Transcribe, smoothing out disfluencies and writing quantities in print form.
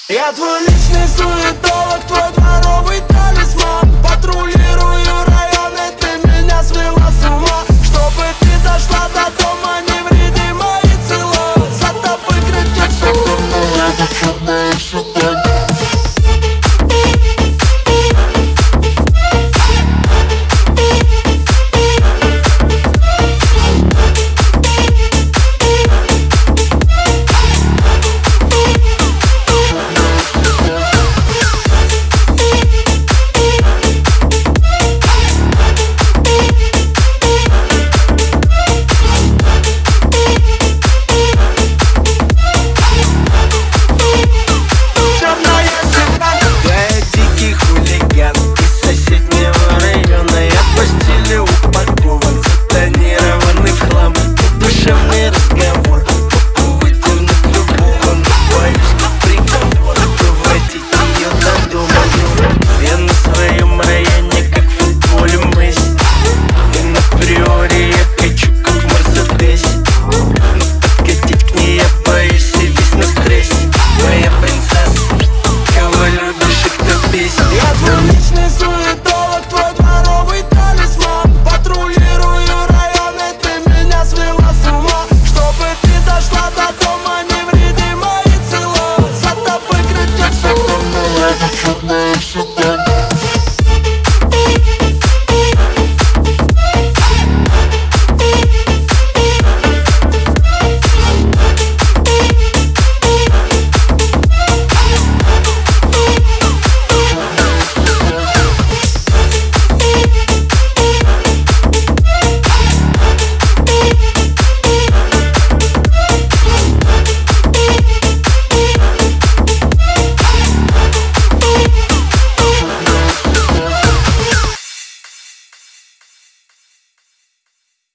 Я твой личный суетолог, твой дворовый талисман. Патрулирую районы, ты меня свела с ума. Чтобы ты дошла до дома невредима и цела. За тобой кричат, что ты